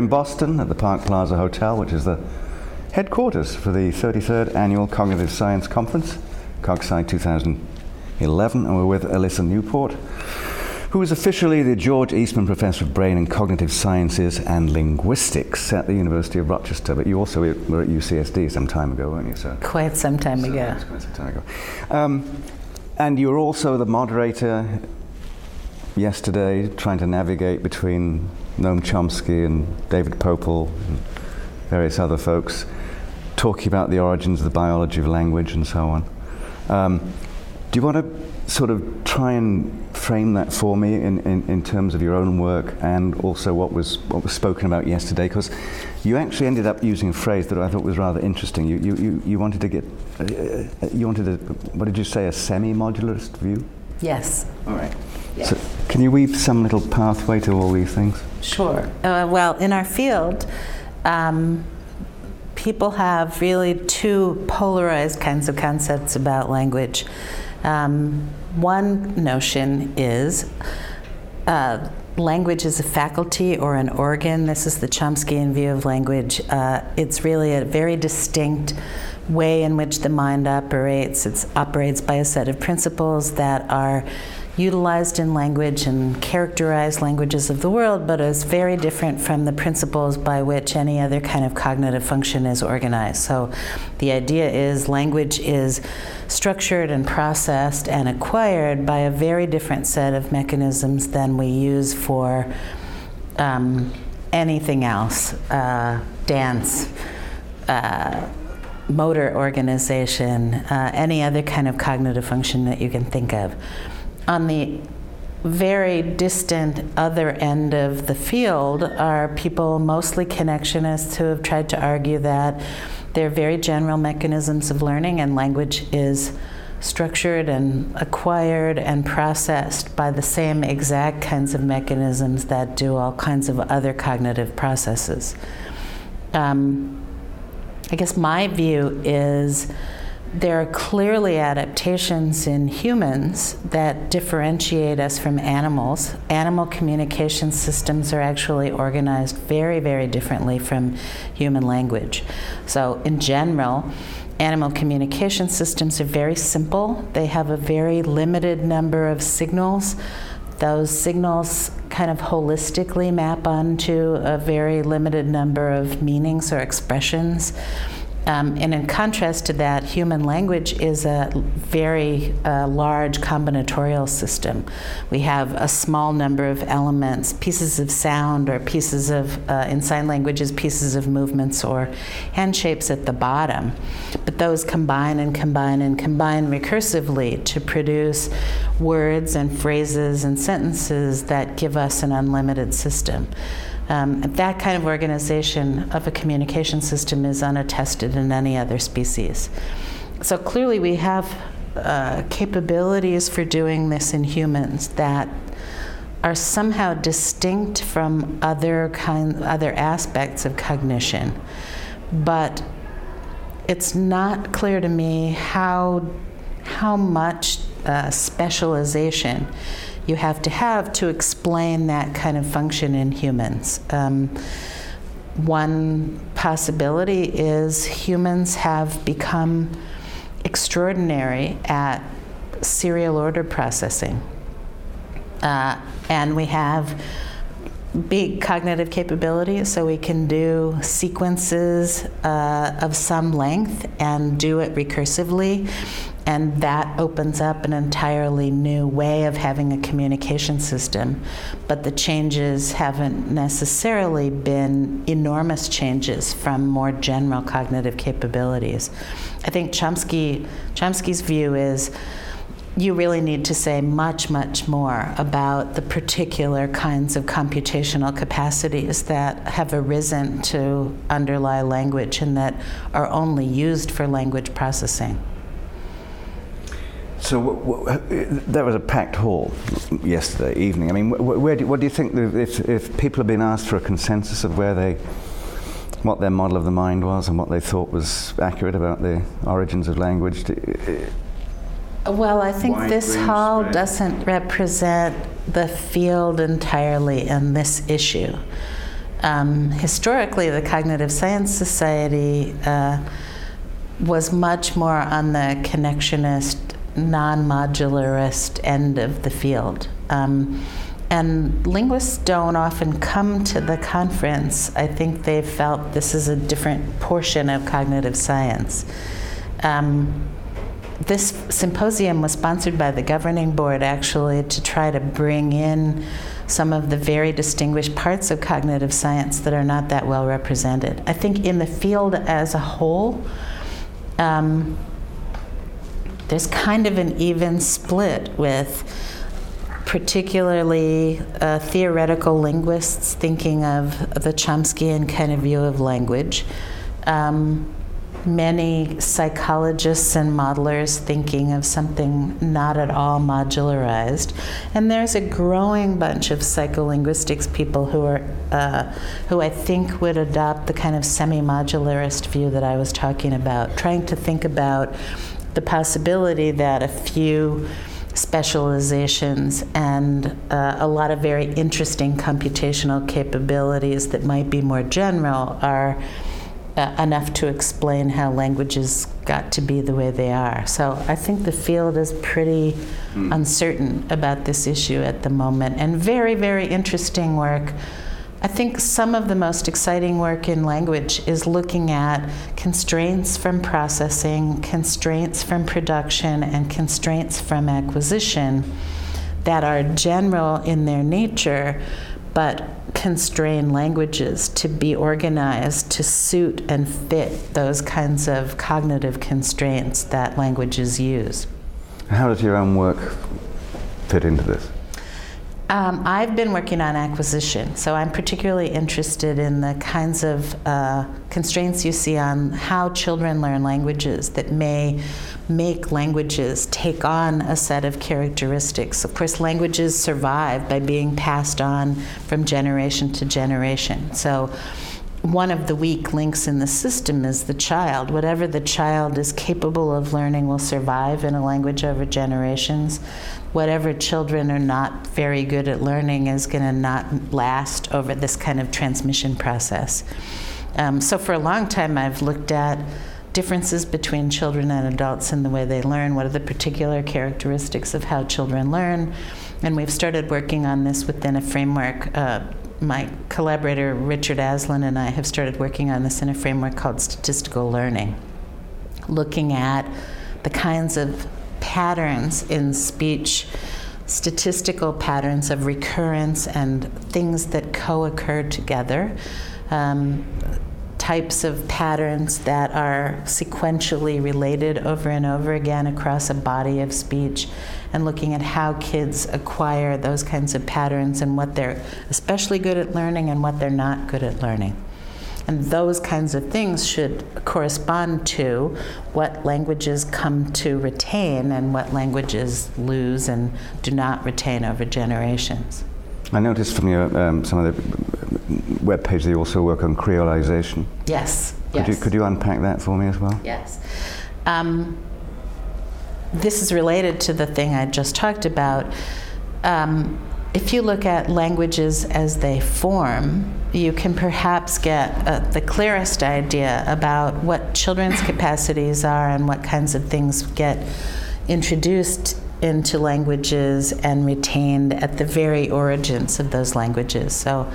Boston at the Park Plaza Hotel, which is the headquarters for the 33rd Annual Cognitive Science Conference, CogSci 2011, and we're with Alyssa Newport, who is officially the George Eastman Professor of Brain and Cognitive Sciences and Linguistics at the University of Rochester. But you also were at UCSD some time ago, weren't you, sir? Quite some time ago. Quite some time ago. And you were also the moderator yesterday, trying to navigate between Noam Chomsky and David Popel and various other folks, talking about the origins of the biology of language and so on. Do you want to sort of try and frame that for me in terms of your own work and also what was spoken about yesterday? Because you actually ended up using a phrase that I thought was rather interesting. You wanted to get, what did you say, a semi-modularist view? Yes. All right. Yes. So can you weave some little pathway to all these things? Sure. Well, in our field, people have really two polarized kinds of concepts about language. One notion is language is a faculty or an organ. This is the Chomskyan view of language. It's really a very distinct way in which the mind operates. It operates by a set of principles that are utilized in language and characterize languages of the world, but is very different from the principles by which any other kind of cognitive function is organized. So the idea is language is structured and processed and acquired by a very different set of mechanisms than we use for anything else, dance, motor organization, any other kind of cognitive function that you can think of. On the very distant other end of the field are people, mostly connectionists, who have tried to argue that they're very general mechanisms of learning, and language is structured and acquired and processed by the same exact kinds of mechanisms that do all kinds of other cognitive processes. I guess my view is there are clearly adaptations in humans that differentiate us from animals. Animal communication systems are actually organized very, very differently from human language. So in general, animal communication systems are very simple. They have a very limited number of signals. Those signals kind of holistically map onto a very limited number of meanings or expressions. And in contrast to that, human language is a very large combinatorial system. We have a small number of elements, pieces of sound or pieces of, in sign languages, pieces of movements or hand shapes at the bottom. But those combine and combine and combine recursively to produce words and phrases and sentences that give us an unlimited system. That kind of organization of a communication system is unattested in any other species. So clearly we have capabilities for doing this in humans that are somehow distinct from other aspects of cognition. But it's not clear to me how much specialization you have to explain that kind of function in humans. One possibility is humans have become extraordinary at serial order processing. And we have big cognitive capabilities, so we can do sequences of some length and do it recursively. And that opens up an entirely new way of having a communication system. But the changes haven't necessarily been enormous changes from more general cognitive capabilities. I think Chomsky's view is you really need to say much, much more about the particular kinds of computational capacities that have arisen to underlie language and that are only used for language processing. So there was a packed hall yesterday evening. I mean, what do you think, if people have been asked for a consensus of what their model of the mind was and what they thought was accurate about the origins of language? Well, I think this hall doesn't represent the field entirely in this issue. Historically, the Cognitive Science Society was much more on the connectionist, non-modularist end of the field. And linguists don't often come to the conference. I think they felt this is a different portion of cognitive science. This symposium was sponsored by the governing board, actually, to try to bring in some of the very distinguished parts of cognitive science that are not that well represented. I think in the field as a whole, there's kind of an even split with particularly theoretical linguists thinking of the Chomskyan kind of view of language. Many psychologists and modelers thinking of something not at all modularized, and there's a growing bunch of psycholinguistics people who I think would adopt the kind of semi-modularist view that I was talking about, trying to think about the possibility that a few specializations and a lot of very interesting computational capabilities that might be more general are enough to explain how languages got to be the way they are. So I think the field is pretty uncertain about this issue at the moment, and very, very interesting work. I think some of the most exciting work in language is looking at constraints from processing, constraints from production, and constraints from acquisition that are general in their nature, but constrain languages to be organized to suit and fit those kinds of cognitive constraints that languages use. How does your own work fit into this? I've been working on acquisition, so I'm particularly interested in the kinds of constraints you see on how children learn languages that may make languages take on a set of characteristics. Of course, languages survive by being passed on from generation to generation. So one of the weak links in the system is the child. Whatever the child is capable of learning will survive in a language over generations. Whatever children are not very good at learning is going to not last over this kind of transmission process. So for a long time, I've looked at differences between children and adults in the way they learn. What are the particular characteristics of how children learn? And we've started working on this within a framework. My collaborator, Richard Aslin, and I have started working on this in a framework called statistical learning, looking at the kinds of patterns in speech, statistical patterns of recurrence and things that co-occur together, types of patterns that are sequentially related over and over again across a body of speech, and looking at how kids acquire those kinds of patterns and what they're especially good at learning and what they're not good at learning. And those kinds of things should correspond to what languages come to retain and what languages lose and do not retain over generations. I noticed from your some of the web pages that you also work on creolization. Yes. Could you unpack that for me as well? Yes. This is related to the thing I just talked about. If you look at languages as they form, you can perhaps get the clearest idea about what children's capacities are and what kinds of things get introduced into languages and retained at the very origins of those languages. So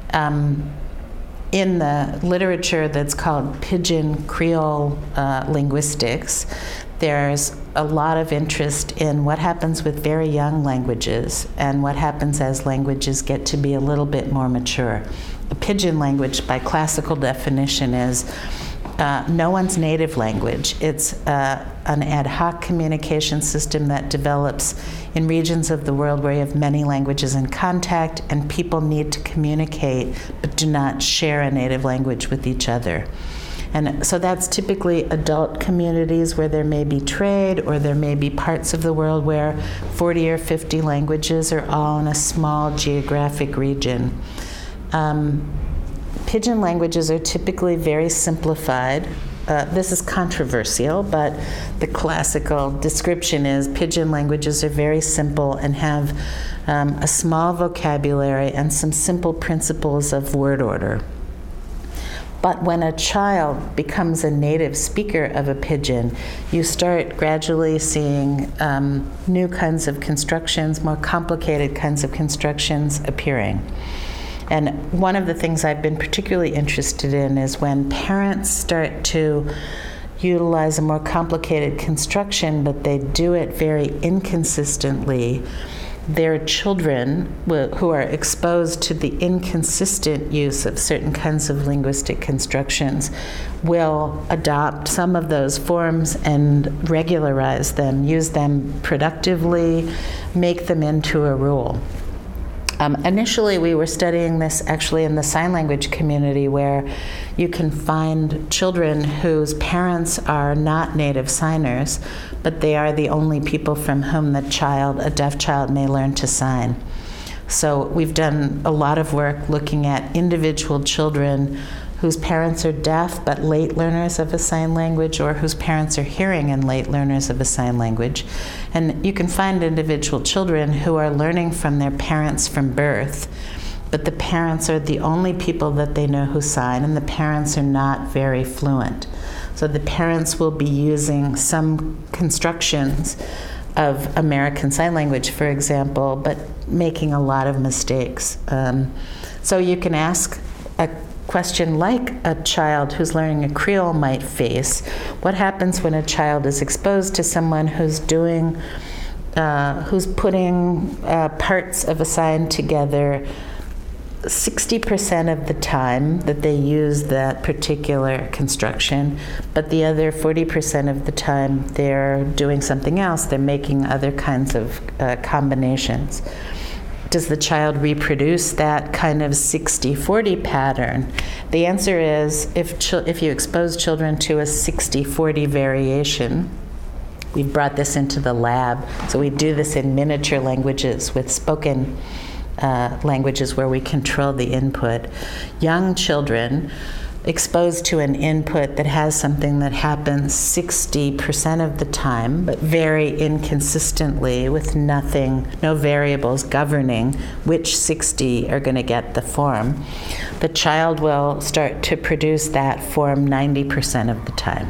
in the literature that's called Pidgin Creole linguistics, there's a lot of interest in what happens with very young languages and what happens as languages get to be a little bit more mature. A pidgin language, by classical definition, is no one's native language. It's an ad hoc communication system that develops in regions of the world where you have many languages in contact and people need to communicate but do not share a native language with each other. And so that's typically adult communities where there may be trade, or there may be parts of the world where 40 or 50 languages are all in a small geographic region. Pidgin languages are typically very simplified. this is controversial, but the classical description is pidgin languages are very simple and have a small vocabulary and some simple principles of word order. But when a child becomes a native speaker of a pidgin, you start gradually seeing new kinds of constructions, more complicated kinds of constructions appearing. And one of the things I've been particularly interested in is when parents start to utilize a more complicated construction, but they do it very inconsistently. Their children who are exposed to the inconsistent use of certain kinds of linguistic constructions will adopt some of those forms and regularize them, use them productively, make them into a rule. Initially, we were studying this actually in the sign language community, where you can find children whose parents are not native signers, but they are the only people from whom a deaf child, may learn to sign. So we've done a lot of work looking at individual children whose parents are deaf but late learners of a sign language, or whose parents are hearing and late learners of a sign language. And you can find individual children who are learning from their parents from birth, but the parents are the only people that they know who sign, and the parents are not very fluent. So the parents will be using some constructions of American Sign Language, for example, but making a lot of mistakes. So you can ask a question like a child who's learning a Creole might face: what happens when a child is exposed to someone who's putting parts of a sign together 60% of the time that they use that particular construction, but the other 40% of the time they're doing something else, they're making other kinds of combinations. Does the child reproduce that kind of 60-40 pattern? The answer is, if you expose children to a 60-40 variation, we've brought this into the lab, so we do this in miniature languages with spoken languages where we control the input. Young children exposed to an input that has something that happens 60% of the time, but very inconsistently, with no variables governing which 60 are going to get the form, the child will start to produce that form 90% of the time.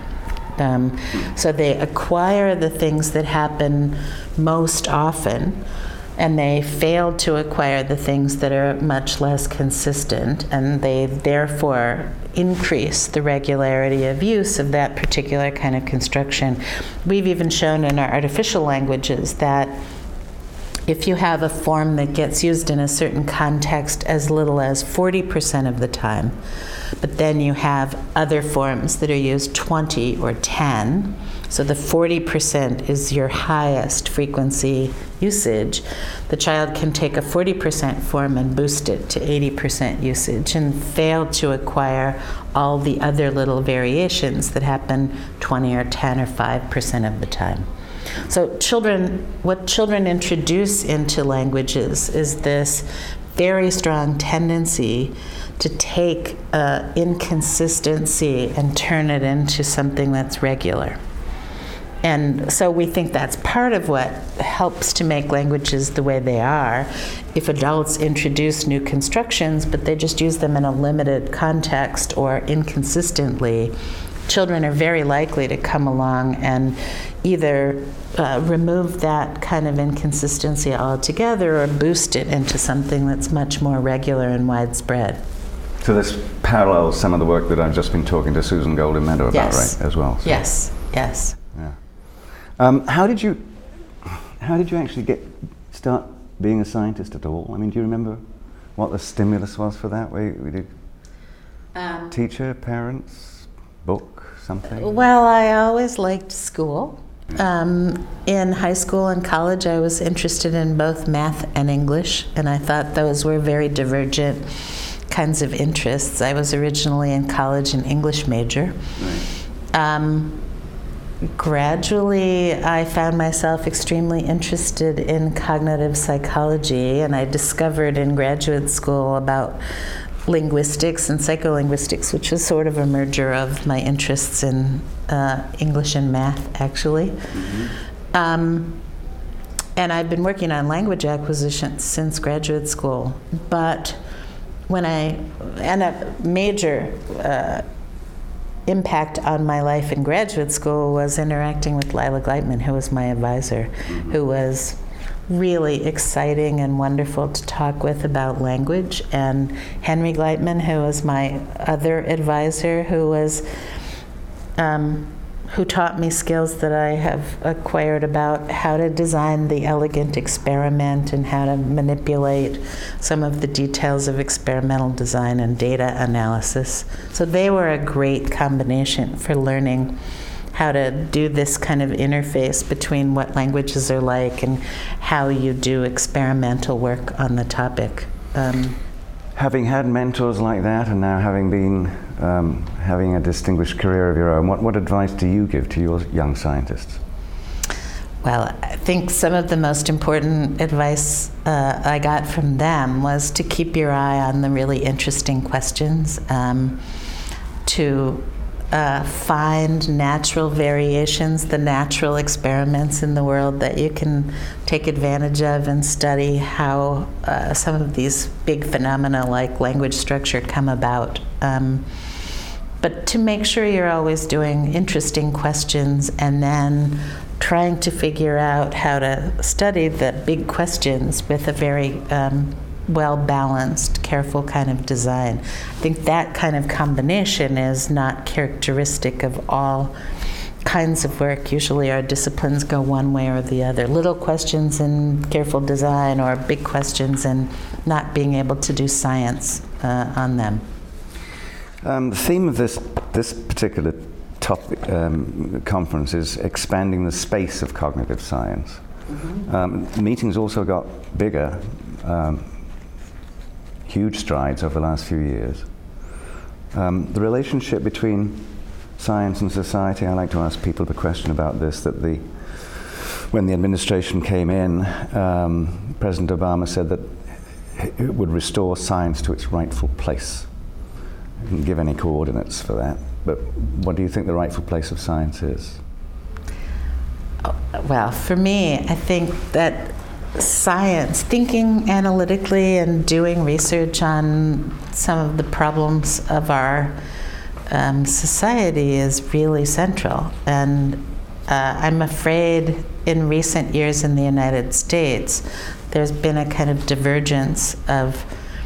So they acquire the things that happen most often, and they fail to acquire the things that are much less consistent, and they therefore increase the regularity of use of that particular kind of construction. We've even shown in our artificial languages that if you have a form that gets used in a certain context as little as 40% of the time, but then you have other forms that are used 20 or 10, so the 40% is your highest frequency usage, the child can take a 40% form and boost it to 80% usage and fail to acquire all the other little variations that happen 20 or 10 or 5% of the time. So what children introduce into languages is this very strong tendency to take inconsistency and turn it into something that's regular. And so we think that's part of what helps to make languages the way they are. If adults introduce new constructions, but they just use them in a limited context or inconsistently, children are very likely to come along and either remove that kind of inconsistency altogether or boost it into something that's much more regular and widespread. So this parallels some of the work that I've just been talking to Susan Golden Meadow about, right, as well? So. Yes. Yeah. How did you actually start being a scientist at all? I mean, do you remember what the stimulus was for that? We did teacher, parents, book, something? Well, I always liked school. In high school and college, I was interested in both math and English, and I thought those were very divergent kinds of interests. I was originally in college an English major. Right. Gradually, I found myself extremely interested in cognitive psychology, and I discovered in graduate school about linguistics and psycholinguistics, which is sort of a merger of my interests in English and math, actually. And I've been working on language acquisition since graduate school. But and a major impact on my life in graduate school was interacting with Lila Gleitman, who was my advisor, who was really exciting and wonderful to talk with about language, and Henry Gleitman, who was my other advisor, who taught me skills that I have acquired about how to design the elegant experiment and how to manipulate some of the details of experimental design and data analysis. So they were a great combination for learning how to do this kind of interface between what languages are like and how you do experimental work on the topic. Having had mentors like that, and now having been having a distinguished career of your own, what advice do you give to your young scientists? Well, I think some of the most important advice I got from them was to keep your eye on the really interesting questions, to find natural variations, the natural experiments in the world that you can take advantage of and study how some of these big phenomena like language structure come about. But to make sure you're always doing interesting questions and then trying to figure out how to study the big questions with a very well-balanced, careful kind of design. I think that kind of combination is not characteristic of all kinds of work. Usually our disciplines go one way or the other. Little questions and careful design, or big questions and not being able to do science on them. The theme of this particular topic conference is expanding the space of cognitive science. The meetings also got bigger, huge strides over the last few years. The relationship between science and society, I like to ask people the question about this, that when the administration came in, President Obama said that it would restore science to its rightful place. I didn't give any coordinates for that, but what do you think the rightful place of science is? Well, for me, I think that science, thinking analytically and doing research on some of the problems of our society is really central. And I'm afraid in recent years in the United States, there's been a kind of divergence of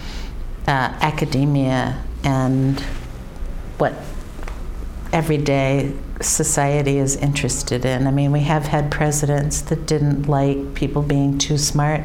academia and what everyday society is interested in. I mean, we have had presidents that didn't like people being too smart,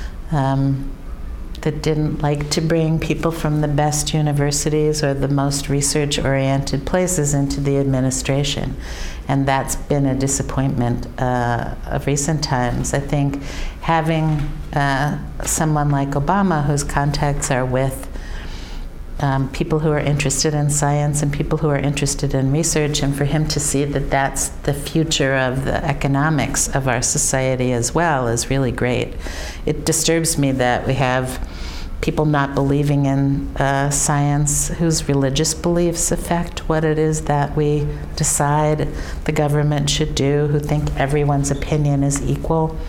that didn't like to bring people from the best universities or the most research-oriented places into the administration. And that's been a disappointment of recent times. I think having someone like Obama, whose contacts are with people who are interested in science and people who are interested in research, and for him to see that that's the future of the economics of our society as well is really great. It disturbs me that we have people not believing in science whose religious beliefs affect what it is that we decide the government should do, who think everyone's opinion is equal.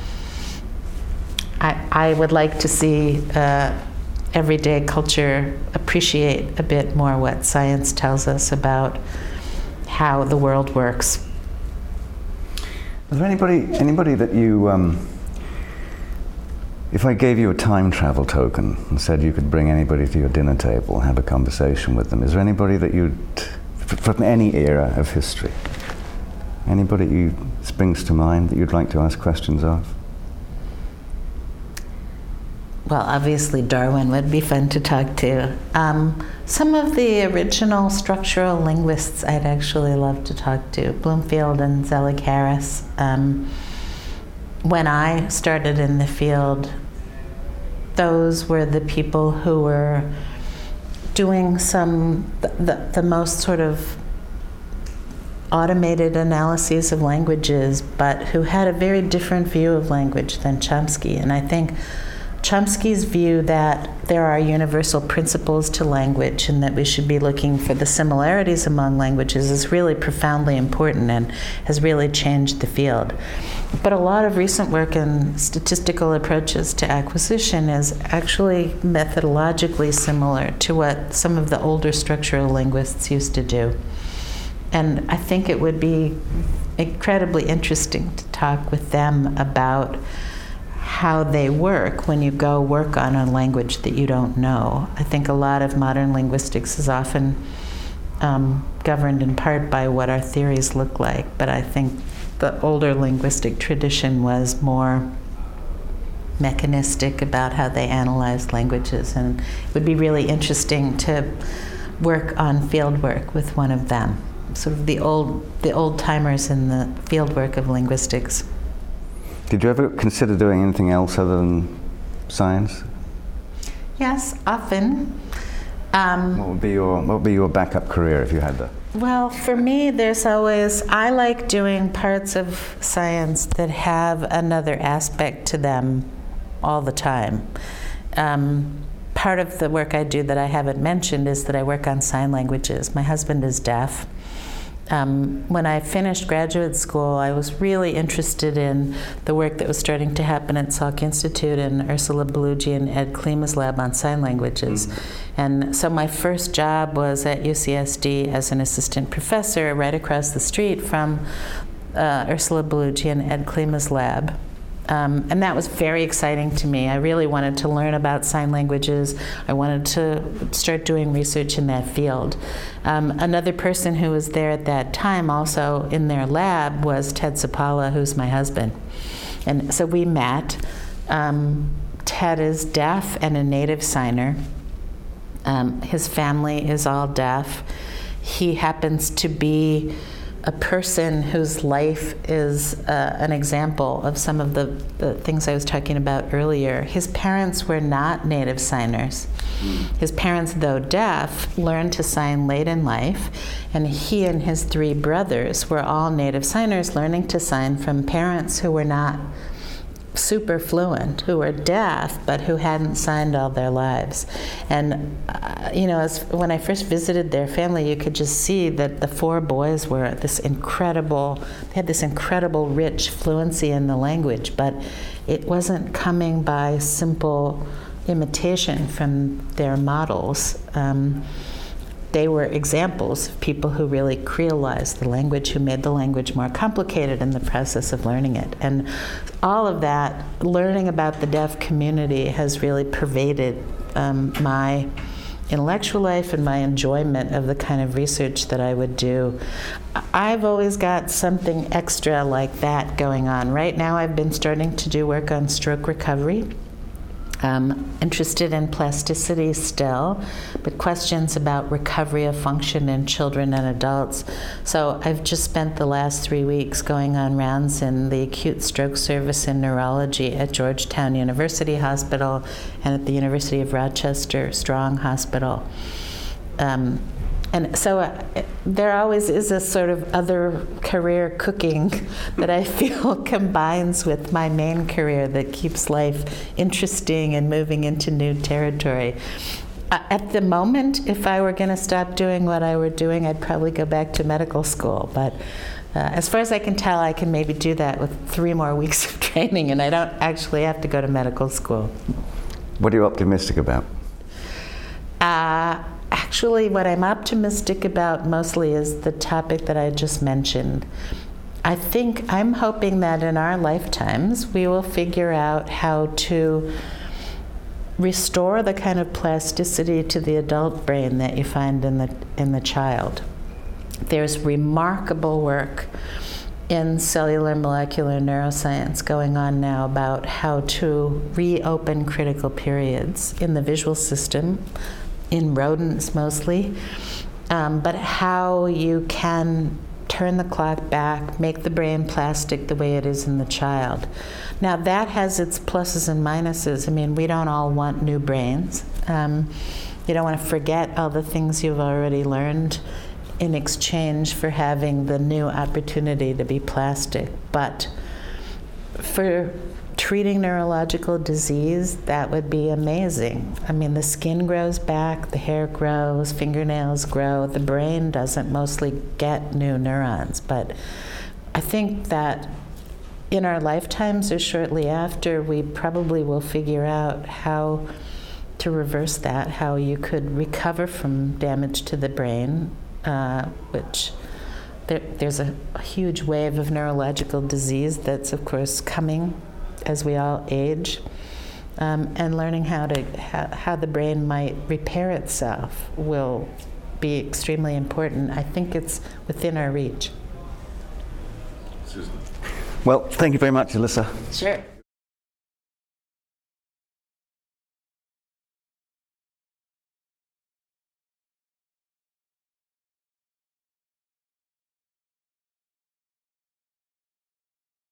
I would like to see everyday culture appreciate a bit more what science tells us about how the world works. Is there anybody that you, if I gave you a time travel token and said you could bring anybody to your dinner table and have a conversation with them, is there anybody that from any era of history, anybody who springs to mind that you'd like to ask questions of? Well, obviously Darwin would be fun to talk to. Some of the original structural linguists I'd actually love to talk to, Bloomfield and Zelig Harris. When I started in the field, those were the people who were doing the most sort of automated analyses of languages, but who had a very different view of language than Chomsky. And I think Chomsky's view that there are universal principles to language and that we should be looking for the similarities among languages is really profoundly important and has really changed the field. But a lot of recent work in statistical approaches to acquisition is actually methodologically similar to what some of the older structural linguists used to do. And I think it would be incredibly interesting to talk with them about how they work when you go work on a language that you don't know. I think a lot of modern linguistics is often governed in part by what our theories look like, but I think the older linguistic tradition was more mechanistic about how they analyzed languages, and it would be really interesting to work on field work with one of them, sort of the old timers in the field work of linguistics. Did you ever consider doing anything else other than science? Yes, often. What would be your backup career if you had that? Well, for me, I like doing parts of science that have another aspect to them all the time. Part of the work I do that I haven't mentioned is that I work on sign languages. My husband is deaf. When I finished graduate school, I was really interested in the work that was starting to happen at Salk Institute and Ursula Bellugi and Ed Klima's lab on sign languages. Mm-hmm. And so my first job was at UCSD as an assistant professor right across the street from Ursula Bellugi and Ed Klima's lab. And that was very exciting to me. I really wanted to learn about sign languages. I wanted to start doing research in that field. Another person who was there at that time also in their lab was Ted Sapala, who's my husband. And so we met. Ted is deaf and a native signer. His family is all deaf. He happens to be a person whose life is an example of some of the things I was talking about earlier. His parents were not native signers. His parents, though deaf, learned to sign late in life, and he and his 3 brothers were all native signers learning to sign from parents who were not super fluent, who were deaf, but who hadn't signed all their lives. And, when I first visited their family, you could just see that the 4 boys were they had this incredible rich fluency in the language, but it wasn't coming by simple imitation from their models. They were examples of people who really creolized the language, who made the language more complicated in the process of learning it. And all of that, learning about the deaf community has really pervaded my intellectual life and my enjoyment of the kind of research that I would do. I've always got something extra like that going on. Right now I've been starting to do work on stroke recovery. Interested in plasticity still, but questions about recovery of function in children and adults. So I've just spent the last 3 weeks going on rounds in the acute stroke service in neurology at Georgetown University Hospital and at the University of Rochester Strong Hospital. And so there always is a sort of other career cooking that I feel combines with my main career that keeps life interesting and moving into new territory. At the moment, if I were going to stop doing what I were doing, I'd probably go back to medical school. But as far as I can tell, I can maybe do that with 3 more weeks of training, and I don't actually have to go to medical school. What are you optimistic about? Actually, what I'm optimistic about mostly is the topic that I just mentioned. I'm hoping that in our lifetimes we will figure out how to restore the kind of plasticity to the adult brain that you find in the child. There's remarkable work in cellular molecular neuroscience going on now about how to reopen critical periods in the visual system, in rodents mostly, but how you can turn the clock back, make the brain plastic the way it is in the child. Now that has its pluses and minuses. I mean, we don't all want new brains. You don't want to forget all the things you've already learned in exchange for having the new opportunity to be plastic. But for treating neurological disease, that would be amazing. I mean, the skin grows back, the hair grows, fingernails grow, the brain doesn't mostly get new neurons. But I think that in our lifetimes or shortly after, we probably will figure out how to reverse that, how you could recover from damage to the brain, which there's a huge wave of neurological disease that's, of course, coming as we all age, and learning how the brain might repair itself will be extremely important. I think it's within our reach. Well, thank you very much, Alyssa. Sure.